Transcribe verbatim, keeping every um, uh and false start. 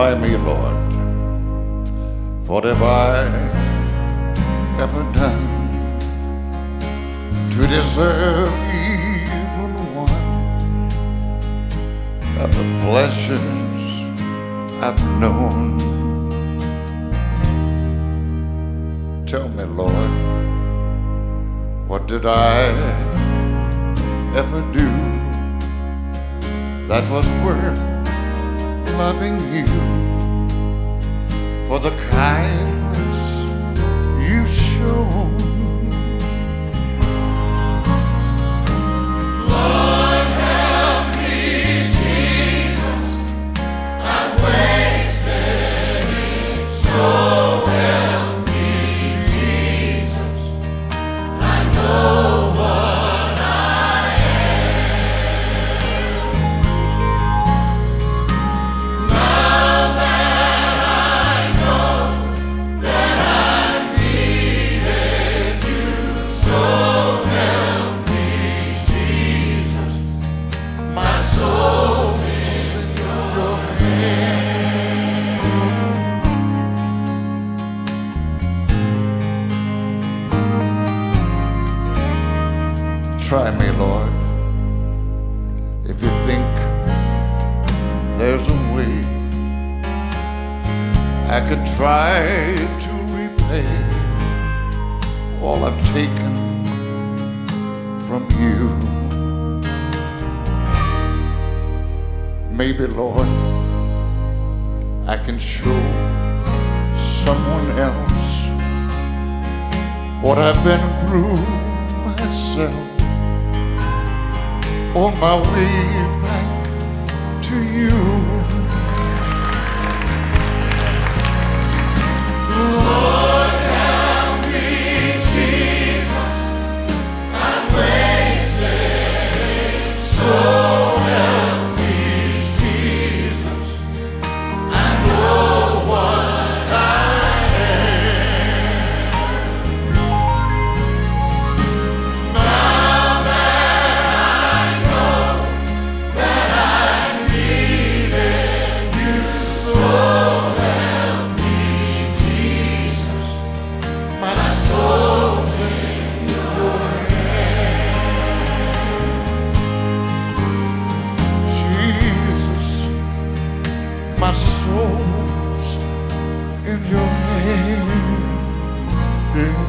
Try me, Lord. What have I ever done to deserve even one of the pleasures I've known? Tell me, Lord, what did I ever do that was worth loving you for the kindness you've shown? Lord, help me, Jesus, I've wasted it. So help me, Jesus, I know what I am. Now that I know that I needed you, so help me, Jesus, my soul's in your hand. Try me, Lord, if you think there's a way I could try to repay all I've taken from you. Maybe, Lord, I can show someone else what I've been through myself on my way back to you. Lord, help me, Jesus, I've wasted it. So help me, Jesus, I know what I am. Now that I know that I needed you, so help me, Jesus, my soul's in your Jesus, my soul's in your hand.